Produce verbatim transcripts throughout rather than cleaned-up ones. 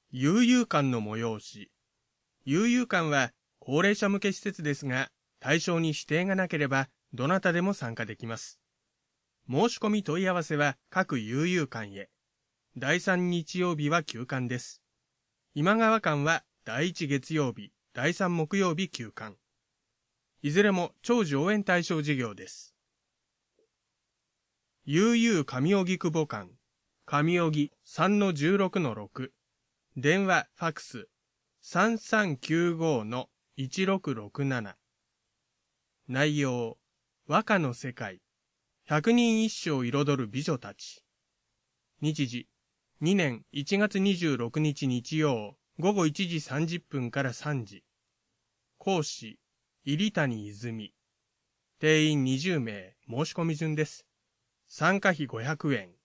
悠々館の催し。悠々館は高齢者向け施設ですが、対象に指定がなければ、どなたでも参加できます。申し込み問い合わせは各悠々館へ。だいさん日曜日は休館です。今川館はだいいち月曜日、だいさん木曜日休館。いずれも超上演対象事業です。悠々上荻窪館。上荻 さんのじゅうろくのろく。電話、ファクス さんさんきゅうごのいちろくろくなな。内容、和歌の世界。百人一首を彩る美女たち。日時、にねんいちがつにじゅうろくにち日曜、ごごいちじさんじゅっぷんからさんじ。講師、入谷泉。定員にじゅうめい、申し込み順です。参加費ごひゃくえん。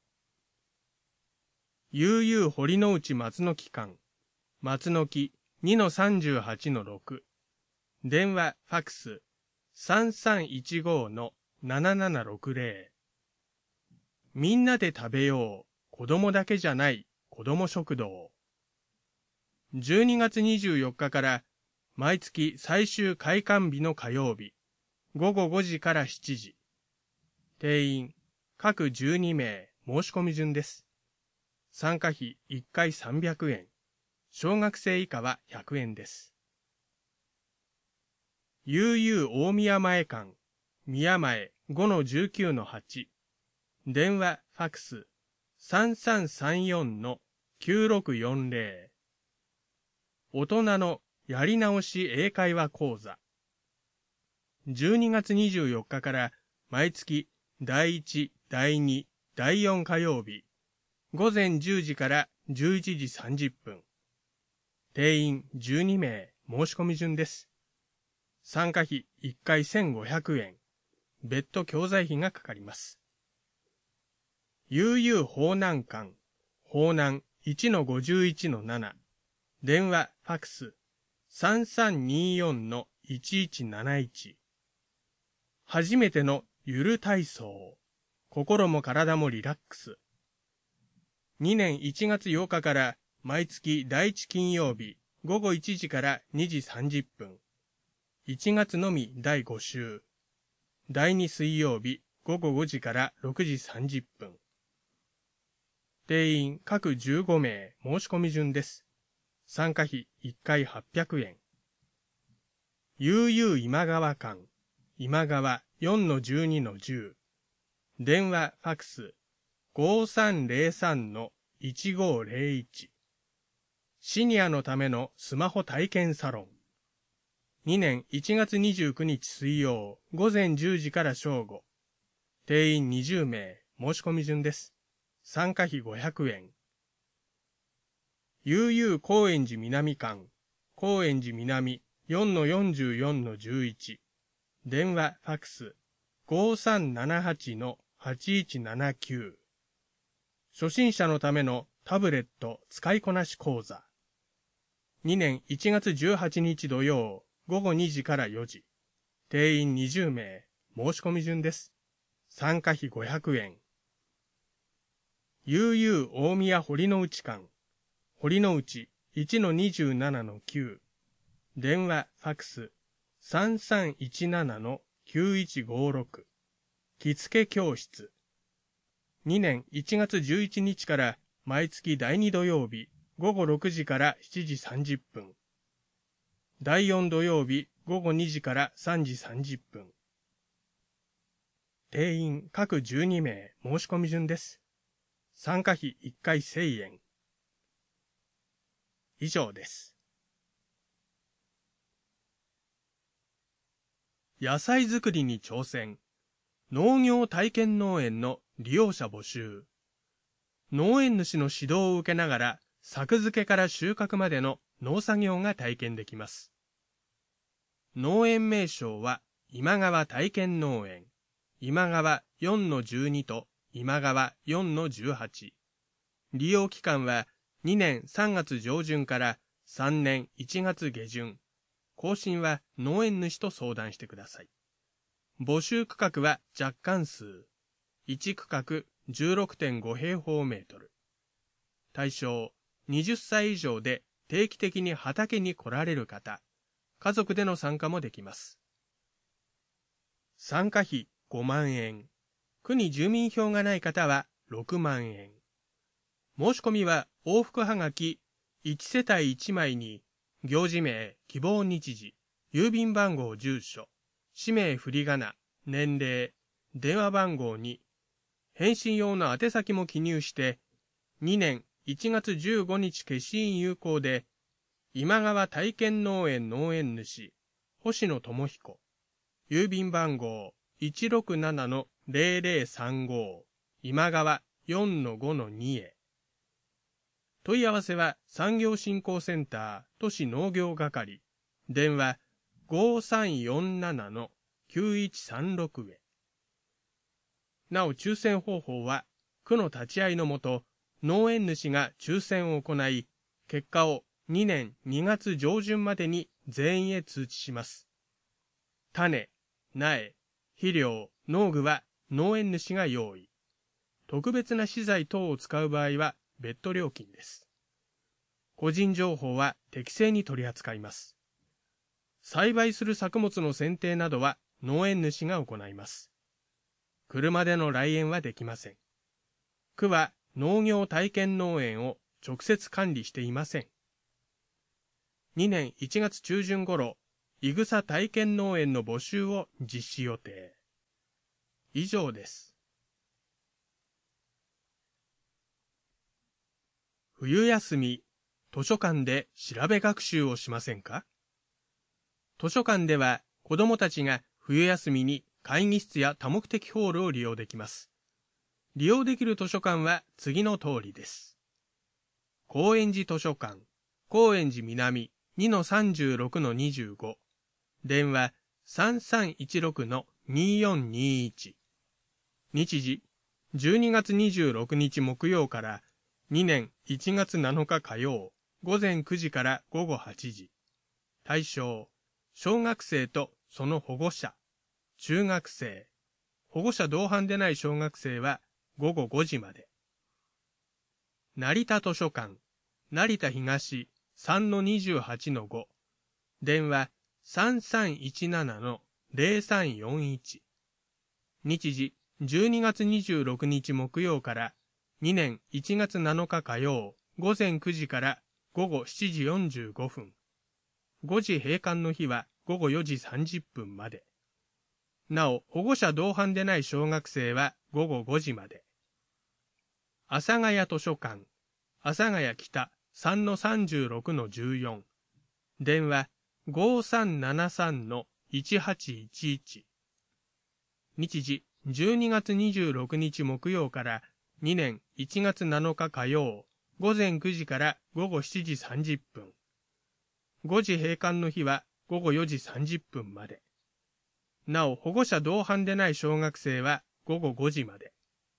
悠々堀之内松の木館。松の木 にのさんじゅうはちのろく。電話、ファクス さんさんいちごのななななろくぜろ。みんなで食べよう。子供だけじゃない。子供食堂。じゅうにがつにじゅうよっかから毎月最終開館日の火曜日。ごごごじからしちじ。定員、各じゅうにめい、申し込み順です。参加費いっかいさんびゃくえん。小学生以下はひゃくえんです。悠々大宮前館。宮前 ごのじゅうきゅうのはち。電話、ファクス さんさんさんよんのきゅうろくよんぜろ。大人のやり直し英会話講座。じゅうにがつにじゅうよっかから毎月だいいち、だいに、だいよん火曜日。ごぜんじゅうじからじゅういちじさんじゅっぷん。定員じゅうにめい、申し込み順です。参加費いっかいせんごひゃくえん。別途教材費がかかります。悠々方南館。方南 いちのごじゅういちのなな。電話、ファクス さんさんによんのいちいちなないち。初めてのゆる体操。心も体もリラックス。にねんいちがつようかから毎月だいいち金曜日ごごいちじからにじさんじゅっぷん。いちがつのみだいご週。だいに水曜日ごごごじからろくじさんじゅっぷん。定員各じゅうごめい、申し込み順です。参加費いっかいはっぴゃくえん。悠々今川館。今川 よんのじゅうにのじゅう。電話、ファクス ごさんぜろさんのいちごぜろいち。シニアのためのスマホ体験サロン。にねんいちがつにじゅうくにち水曜ごぜんじゅうじから正午。定員にじゅうめい、申し込み順です。参加費ごひゃくえん。悠々高円寺南館。高円寺南 よんのよんじゅうよんのじゅういち。電話、ファクス ごさんななはちのはちいちななきゅう。初心者のためのタブレット使いこなし講座。にねんいちがつじゅうはちにち土曜ごごにじからよじ。定員にじゅうめい、申し込み順です。参加費ごひゃくえん。悠々大宮堀之内館。堀之内 いちのにじゅうななのきゅう。電話、ファクス さんさんいちななのきゅういちごろく。着付け教室。にねんいちがつじゅういちにちから毎月だいに土曜日ごごろくじからしちじさんじゅっぷん。だいよん土曜日ごごにじからさんじさんじゅっぷん。定員各じゅうにめい、申し込み順です。参加費いっかいせんえん。以上です。野菜作りに挑戦。農業体験農園の利用者募集。農園主の指導を受けながら、作付けから収穫までの農作業が体験できます。農園名称は今川体験農園。今川 よんのじゅうに と今川 よんのじゅうはち。利用期間はにねんさんがつじょうじゅんからさんねんいちがつげじゅん。更新は農園主と相談してください。募集区画は若干数。いち区画 じゅうろくてんご平方メートル。対象、 はたち以上で定期的に畑に来られる方、家族での参加もできます。参加費ごまんえん、区に住民票がない方はろくまんえん。申し込みは往復はがきいちせたいいちまいに、行事名、希望日時、郵便番号、住所、氏名、振り仮名、年齢、電話番号に、返信用の宛先も記入して、にねんいちがつじゅうごにち消印有効で、今川体験農園農園主、星野智彦、郵便番号 いちろくななのぜろぜろさんご、今川 よんのごのに へ。問い合わせは産業振興センター都市農業係、電話 ごさんよんななのきゅういちさんろく へ。なお抽選方法は、区の立ち会いのもと、農園主が抽選を行い、結果をにねんにがつじょうじゅんまでに全員へ通知します。種、苗、肥料、農具は農園主が用意。特別な資材等を使う場合は別途料金です。個人情報は適正に取り扱います。栽培する作物の選定などは農園主が行います。車での来園はできません。区は農業体験農園を直接管理していません。にねんいちがつちゅうじゅん頃、いぐさ体験農園の募集を実施予定。以上です。冬休み、図書館で調べ学習をしませんか？図書館では子どもたちが冬休みに会議室や多目的ホールを利用できます。利用できる図書館は次の通りです。高円寺図書館、高円寺南 にのさんじゅうろくのにじゅうご、電話 さんさんいちろくのによんにいち。日時、じゅうにがつにじゅうろくにち木曜からにねんいちがつなのか火曜、午前くじから午後はちじ。対象、小学生とその保護者、中学生、保護者同伴でない小学生は午後ごじまで。成田図書館、成田東 さんのにじゅうはちのご、電話 さんさんいちななのぜろさんよんいち。日時、じゅうにがつにじゅうろくにち木曜からにねんいちがつなのか火曜、午前くじから午後しちじよんじゅうごふん。ごじ閉館の日は午後よじさんじゅっぷんまで。なお、保護者同伴でない小学生は午後ごじまで。阿佐ヶ谷図書館、阿佐ヶ谷北 さんのさんじゅうろくのじゅうよん、電話 ごさんななさんのいちはちいちいち。日時、じゅうにがつにじゅうろくにち木曜からにねんいちがつなのか火曜、午前くじから午後しちじさんじゅっぷん。ごじ閉館の日は午後よじさんじゅっぷんまで。なお、保護者同伴でない小学生は午後ごじまで。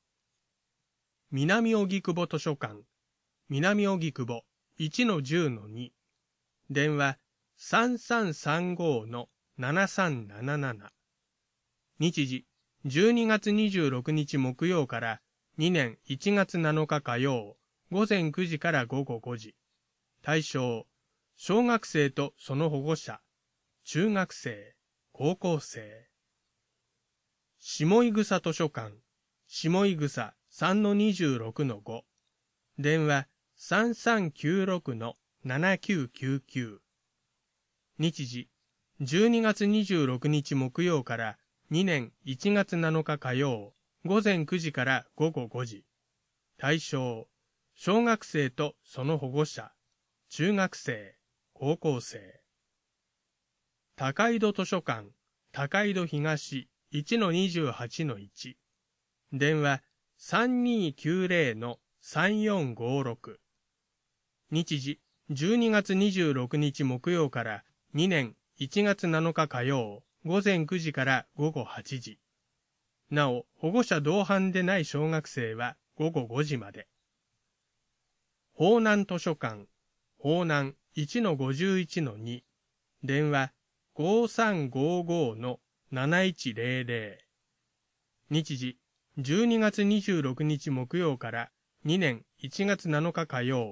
南荻窪図書館、南荻窪 いちのじゅうのに、電話 さんさんさんごのななさんななな。日時、じゅうにがつにじゅうろくにち木曜からにねんいちがつなのか火曜、午前くじから午後ごじ。対象、小学生とその保護者、中学生、高校生。下井草図書館、下井草 さんのにじゅうろくのご、電話 さんさんきゅうろくのななきゅうきゅうきゅう。日時、じゅうにがつにじゅうろくにち木曜からにねんいちがつなのか火曜、午前くじから午後ごじ。対象、小学生とその保護者、中学生、高校生。高井戸図書館、高井戸東 いちのにじゅうはちのいち。電話 さんにきゅうぜろのさんよんごろく。日時、じゅうにがつにじゅうろくにち木曜からにねんいちがつなのか火曜、午前くじから午後はちじ。なお、保護者同伴でない小学生は午後ごじまで。方南図書館、方南 いちのごじゅういちのに、電話 ごさんごごのなないちぜろぜろ。日時、じゅうにがつにじゅうろくにち木曜からにねんいちがつなのか火曜、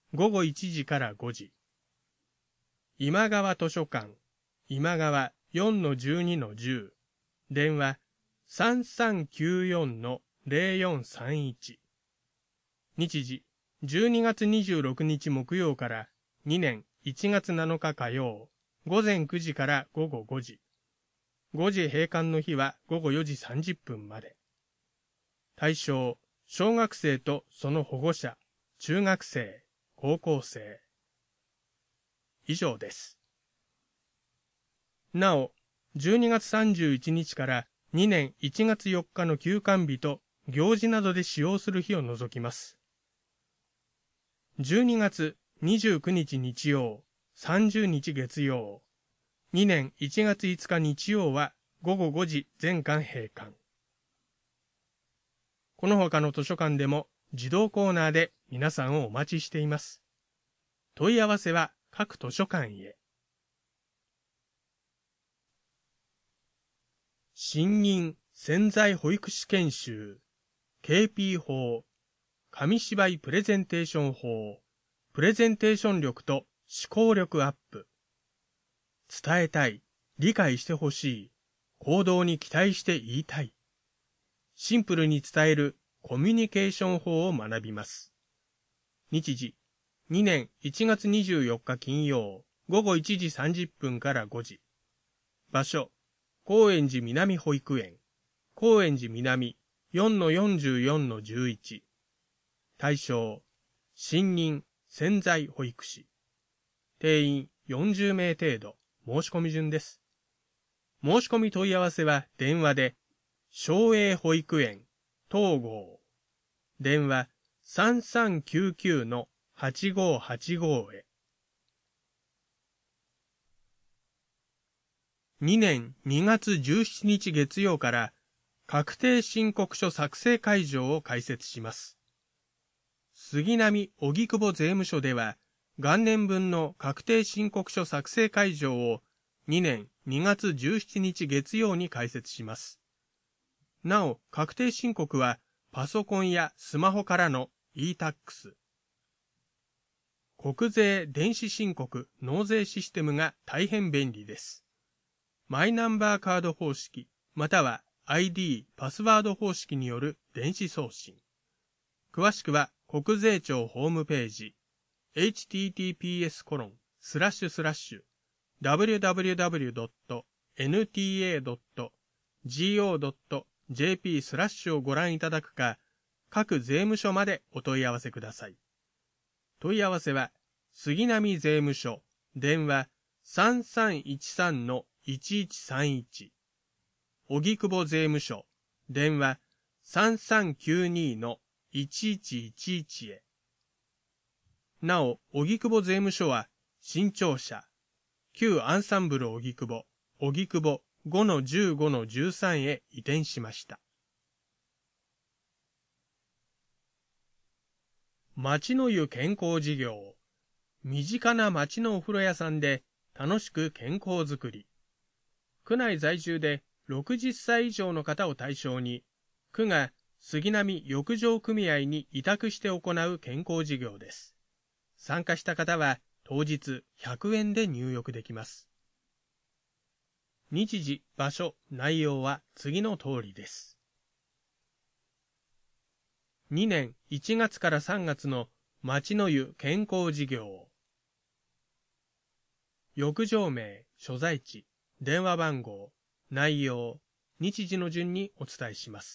ごごいちじからごじ。今川図書館、今川 よんのじゅうにのじゅう、電話 さんさんきゅうよんのゼロよんさんいち。日時、じゅうにがつにじゅうろくにち木曜からにねんいちがつなのか火曜、ごぜんくじからごごごじ。ごじ閉館の日はごごよじさんじゅっぷんまで。対象、小学生とその保護者、中学生、高校生。以上です。なお、じゅうにがつさんじゅういちにちからにねんいちがつよっかの休館日と行事などで使用する日を除きます。じゅうにがつにじゅうくにち日曜、さんじゅうにち月曜、にねんいちがついつか日曜はごごごじ全館閉館。この他の図書館でも児童コーナーで皆さんをお待ちしています。問い合わせは各図書館へ。新任潜在保育士研修 ケーピー 法紙芝居プレゼンテーション法プレゼンテーション力と思考力アップ。伝えたい、理解してほしい、行動に期待して言いたい。シンプルに伝えるコミュニケーション法を学びます。日時、にねんいちがつにじゅうよっか金曜、ごごいちじさんじゅっぷんからごじ。場所、高円寺南保育園、高円寺南 よんのよんじゅうよんのじゅういち。対象、新任潜在保育士。定員よんじゅうめい程度、申し込み順です。申し込み問い合わせは電話で、松栄保育園、東郷。電話 さんさんきゅうきゅうのはちごーはちご へ。にねんにがつじゅうしちにち月曜から確定申告書作成会場を開設します。杉並荻窪税務署では元年分の確定申告書作成会場をにねんにがつじゅうしちにち月曜に開設します。なお、確定申告はパソコンやスマホからの イータックス。国税電子申告納税システムが大変便利です。マイナンバーカード方式、または アイディー、パスワード方式による電子送信。詳しくは国税庁ホームページ、エイチティーティーピーエスコロンスラッシュスラッシュダブリューダブリューダブリュードットエヌティーエードットジーオードットジェーピー スラッシュをご覧いただくか、各税務署までお問い合わせください。問い合わせは、杉並税務署、電話 さんさんいちさんのいちいちさんいち。荻窪税務署、電話 さんさんきゅうにのいちいちいちいち へ。なお、荻窪税務署は、新庁舎、旧アンサンブル荻窪、荻窪 ごのじゅうごのじゅうさん へ移転しました。町の湯健康事業。身近な町のお風呂屋さんで楽しく健康づくり。区内在住でろくじゅっさい以上の方を対象に、区が杉並浴場組合に委託して行う健康事業です。参加した方は当日ひゃくえんで入浴できます。日時、場所、内容は次の通りです。にねんいちがつからさんがつの町の湯健康事業。浴場名、所在地、電話番号、内容、日時の順にお伝えします。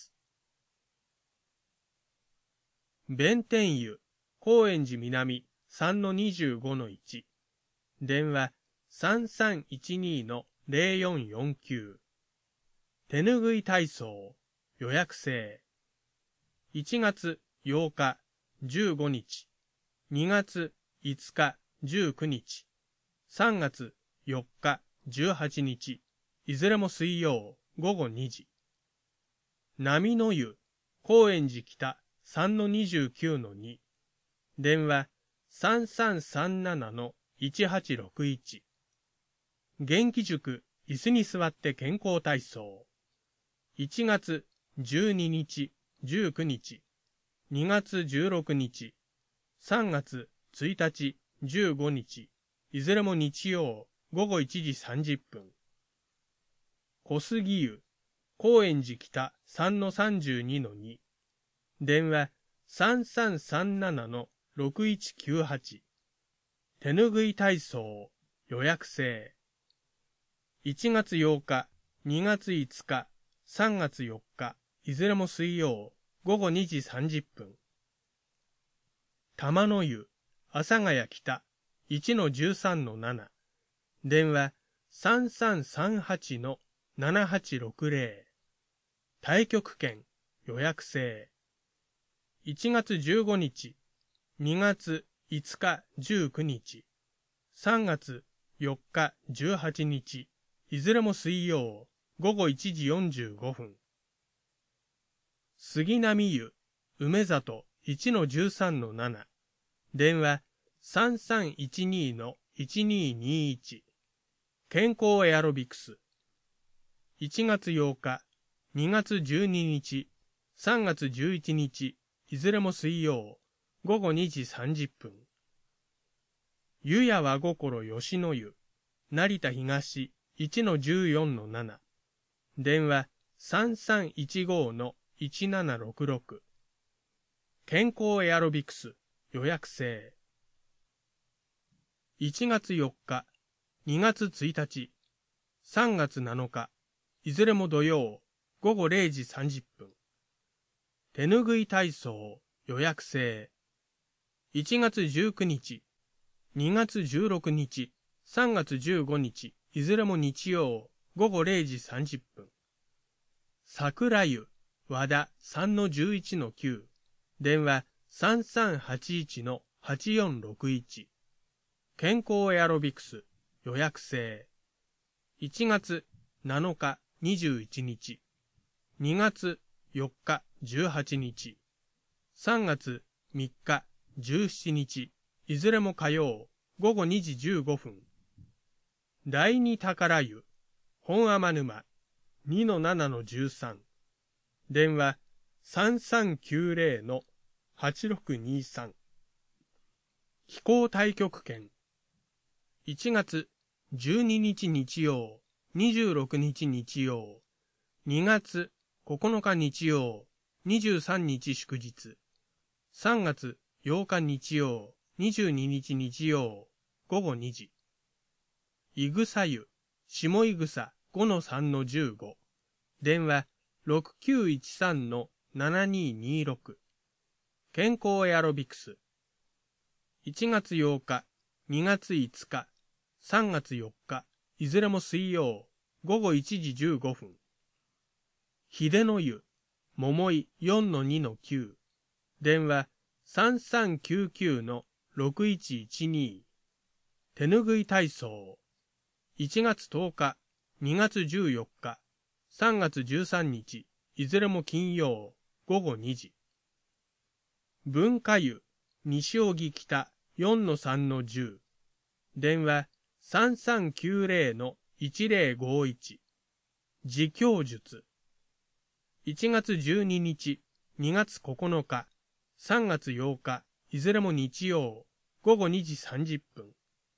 弁天湯、高円寺南 さんのにじゅうごのいち。電話 さんさんいちにのゼロよんよんきゅう。手ぬぐい体操、予約制。いちがつようか、じゅうごにち。にがついつか、じゅうくにち。さんがつよっか、じゅうはちにち。いずれも水曜、ごごにじ。波の湯、高円寺北 さんのにじゅうきゅうのに。電話 さんさんさんななのいちはちろくいち。元気塾、椅子に座って健康体操。いちがつじゅうににち、じゅうくにち。にがつじゅうろくにち。さんがつついたち、じゅうごにち、いずれも日曜、ごごいちじさんじゅっぷん。小杉湯、高円寺北 さんのさんじゅうにのに。電話 さんさんさんななのろくいちきゅうはち。手ぬぐい体操、予約制。いちがつようか、にがついつか、さんがつよっか、いずれも水曜、ごごにじさんじゅっぷん。玉の湯、阿佐ヶ谷北 いちのじゅうさんのなな。電話 さんさんさんはちのななはちろくぜろ。太極拳、予約制。いちがつじゅうごにち、にがついつかじゅうくにち、さんがつよっかじゅうはちにち、いずれも水曜、ごごいちじよんじゅうごふん。杉並湯、梅里 いちのじゅうさんのなな。電話 さんさんいちにのいちににいち。健康エアロビクス。いちがつようか、にがつじゅうににち、さんがつじゅういちにち、いずれも水曜、ごごにじさんじゅっぷん。湯屋和心吉野湯、成田東 いちのじゅうよんのなな。電話 さんさんいちごのいちななろくろく。健康エアロビクス、予約制。いちがつよっか、にがつついたち、さんがつなのか、いずれも土曜、ごごれいじさんじゅっぷん。手ぬぐい体操、予約制。いちがつじゅうくにち、にがつじゅうろくにち、さんがつじゅうごにち、いずれも日曜、ごごれいじさんじゅっぷん。桜湯、和田 さんのじゅういちのきゅう。電話 さんさんはちいちのはちよんろくいち。健康エアロビクス、予約制。いちがつなのかにじゅういちにち、にがつよっかじゅうはちにち、さんがつみっかじゅうしちにち、いずれも火曜、ごごにじじゅうごふん。第二宝湯、本天沼 にのななのじゅうさん。電話 さんさんきゅうぜろのはちろくにさん。飛行太極拳。いちがつじゅうににち日曜、にじゅうろくにち日曜、にがつここのか日曜、にじゅうさんにち祝日、さんがつようか日曜、にじゅうににち日曜、ごごにじ。いぐさ湯、下いぐさ ごのさんのじゅうご。電話 ろくきゅういちさんのななににろく。健康エアロビクス。いちがつようか、にがついつか、さんがつよっか、いずれも水曜、ごごいちじじゅうごふん。秀の湯、桃井 よんのにのきゅう。電話 さんさんきゅうきゅうのろくいちいちに。手ぬぐい体操。いちがつとおか、にがつじゅうよっか、さんがつじゅうさんにち、いずれも金曜、ごごにじ。文化湯、西荻北 よんのさんのじゅう。電話 さんさんきゅうぜろのいちぜろごいち。自供術。いちがつじゅうににち、にがつここのか、さんがつようか、いずれも日曜、ごごにじさんじゅっぷん。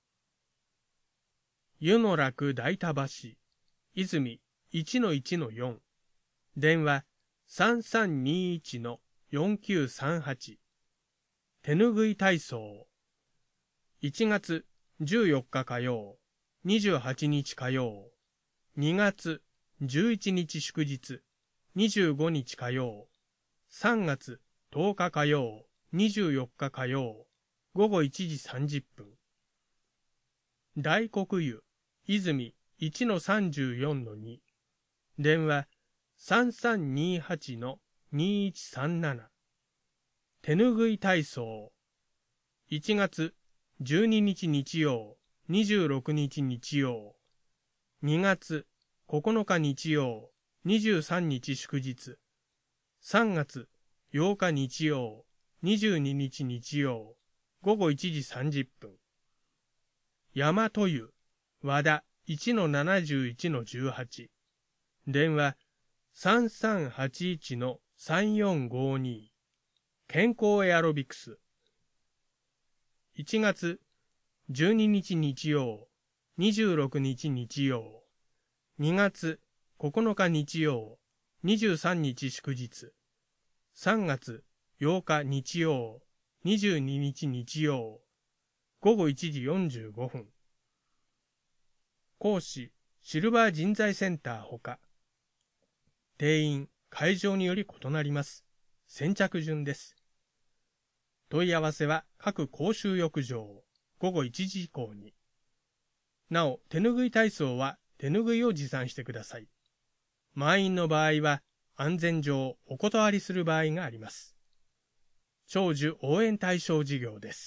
湯の楽大田橋、泉 いちのいちのよん。電話 さんさんにいちのよんきゅうさんはち。手ぬぐい体操。いちがつじゅうよっか火曜、にじゅうはちにち火曜、にがつじゅういちにち祝日、にじゅうごにち火曜、さんがつとおか火曜、にじゅうよっか火曜、ごごいちじさんじゅっぷん。大黒湯、泉 いちのさんじゅうよんのに。電話 さんさんにはちのにいちさんなな。手ぬぐい体操。いちがつじゅうににち日曜、にじゅうろくにち日曜、にがつここのか日曜、にじゅうさんにち祝日、さんがつようか日曜、にじゅうににち日曜、ごごいちじさんじゅっぷん。大和湯、和田 いちのななじゅういちのじゅうはち。電話 さんさんはちいちのさんよんごに。健康エアロビクス。 いちがつじゅうににち日曜、にじゅうろくにち日曜、にがつここのか日曜、にじゅうさんにち祝日、さんがつようか日曜、にじゅうににち日曜、ごごいちじよんじゅうごふん。講師、シルバー人材センターほか。定員、会場により異なります。先着順です。問い合わせは各公衆浴場、ごごいちじ以降に。なお、手ぬぐい体操は手ぬぐいを持参してください。満員の場合は安全上お断りする場合があります。長寿応援対象事業です。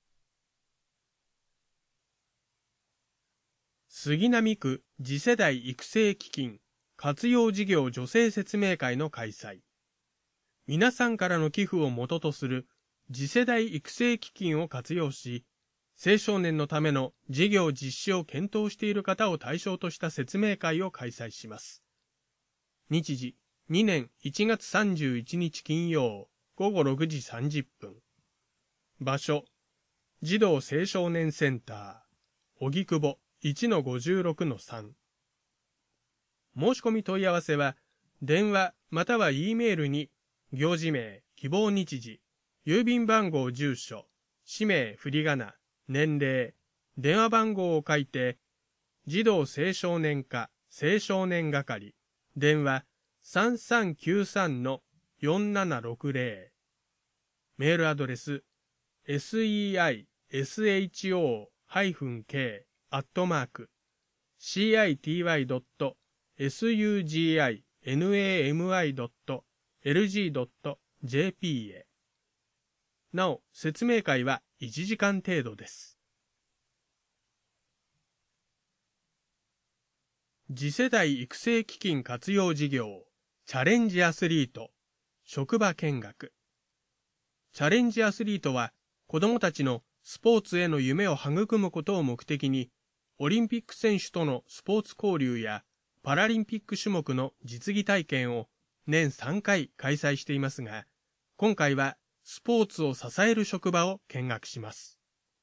杉並区次世代育成基金活用事業助成説明会の開催。皆さんからの寄付を元とする次世代育成基金を活用し、青少年のための事業実施を検討している方を対象とした説明会を開催します。日時、にねんいちがつさんじゅういちにち金曜、ごごろくじさんじゅっぷん。場所、児童青少年センター、荻窪 いちのごじゅうろくのさん。申し込み問い合わせは、電話または E メールに、行事名、希望日時、郵便番号住所、氏名振り仮名、年齢、電話番号を書いて、児童青少年課青少年係、電話 さんさんきゅうさんのよんななろくぜろ、メールアドレス セイショー ケー アットマーク シーアイティーワイ ドット エスユージーアイエヌエーエムアイ ドット エルジー ドット ジェーピー へ。なお、説明会はいちじかん程度です。次世代育成基金活用事業、チャレンジアスリート、職場見学。チャレンジアスリートは、子どもたちのスポーツへの夢を育むことを目的に、オリンピック選手とのスポーツ交流や、パラリンピック種目の実技体験を年さんかい開催していますが、今回はスポーツを支える職場を見学します。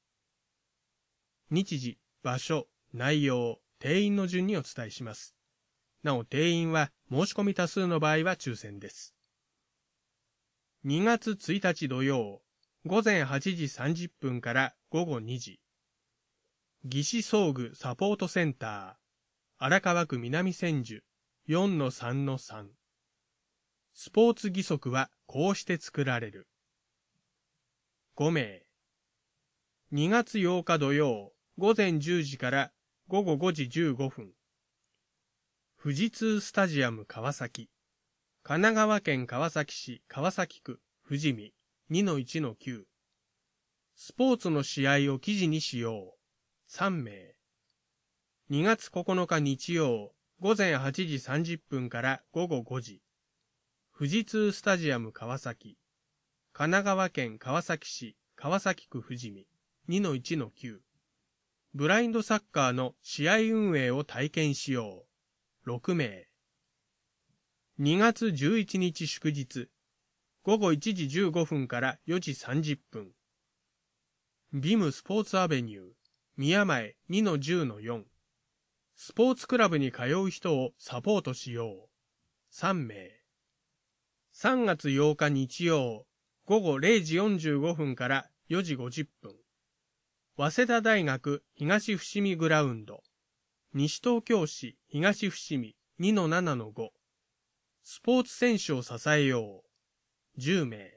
日時、場所、内容、定員の順にお伝えします。なお定員は申し込み多数の場合は抽選です。にがつついたち土曜、ごぜんはちじさんじゅっぷんからごごにじ。義肢装具サポートセンター、荒川区南千住 よんのさんのさん。スポーツ義足はこうして作られる。ごめい。にがつようか土曜、ごぜんじゅうじからごごごじじゅうごふん。富士通スタジアム川崎。神奈川県川崎市川崎区富士見 にのいちのきゅう。スポーツの試合を記事にしよう。さんめい。にがつここのか日曜、ごぜんはちじさんじゅっぷんからごごごじ。富士通スタジアム川崎。神奈川県川崎市川崎区富士見 にのいちのきゅう。ブラインドサッカーの試合運営を体験しよう。ろくめい。にがつじゅういちにち祝日。ごごいちじじゅうごふんからよじさんじゅっぷん。ビムスポーツアベニュー、宮前 にのじゅうのよん。スポーツクラブに通う人をサポートしよう。さんめい。さんがつようか日曜、ごごれいじよんじゅうごふんからよじごじゅっぷん。早稲田大学東伏見グラウンド。西東京市東伏見 にのななのご。スポーツ選手を支えよう。じゅうめい。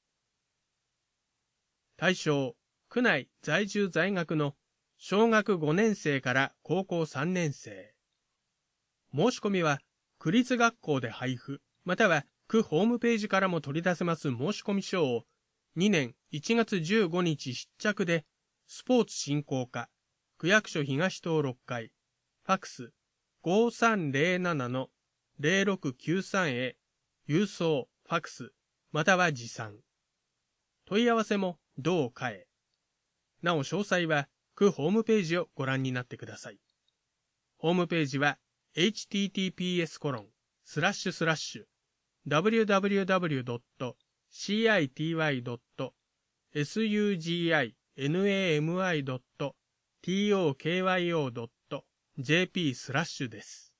対象、区内在住在学の小学ごねんせいから高校さんねんせい。申し込みは、区立学校で配布、または区ホームページからも取り出せます申し込み書を、にねんいちがつじゅうごにち必着で、スポーツ振興課、区役所東棟ろっかい、ファクス ごさんぜろななのぜろろくきゅうさん へ、郵送、ファクス、または持参。問い合わせも同課へ。なお詳細は区ホームページをご覧になってください。ホームページは エイチティーティーピーエスコロンスラッシュスラッシュダブリューダブリューダブリュードットシーアイティーワイドットエスユージーアイネームアイドットトーキョードットジェーピー スラッシュです。